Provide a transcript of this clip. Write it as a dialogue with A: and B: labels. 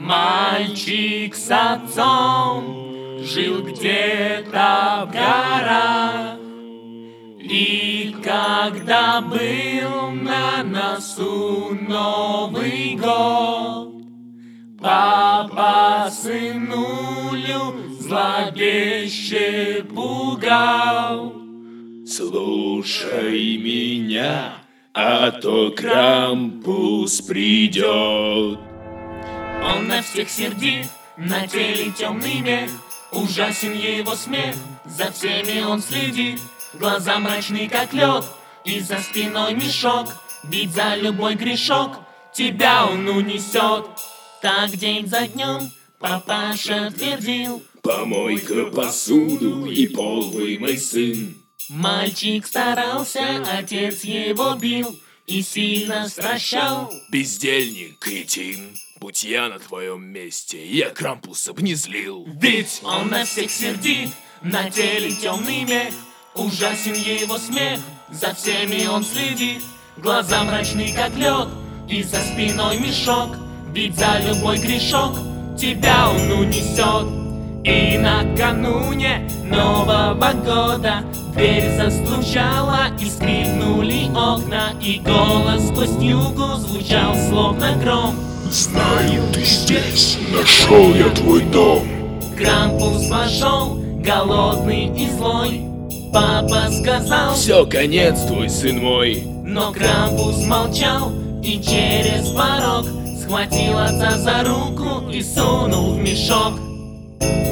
A: Мальчик с отцом жил где-то в горах, и когда был на носу Новый год, папа сынулю зловеще пугал.
B: Слушай меня, а то Крампус придет.
A: Он на всех сердит, на теле темный мех, ужасен его смех, за всеми он следит. Глаза мрачные, как лед, и за спиной мешок, ведь за любой грешок тебя он унесет. Так день за днем папаша твердил:
B: помой-ка посуду и пол вымой, сын.
A: Мальчик старался, отец его бил и сильно стращал.
B: Бездельник, кретин, будь я на твоем месте, я Крампуса б не злил.
A: Ведь он на всех сердит, на теле темный мех, ужасен его смех, за всеми он следит. Глаза мрачные, как лед, и за спиной мешок, ведь за любой грешок тебя он унесет. И накануне Нового года дверь застучала, и скрипнули окна, и голос сквозь югу звучал, словно гром:
C: знаю, ты здесь, нашел я твой дом.
A: Крампус вошел, голодный и злой. Папа сказал:
B: все, конец твой, сын мой.
A: Но Крампус молчал и через порог схватил отца за руку и сунул в мешок.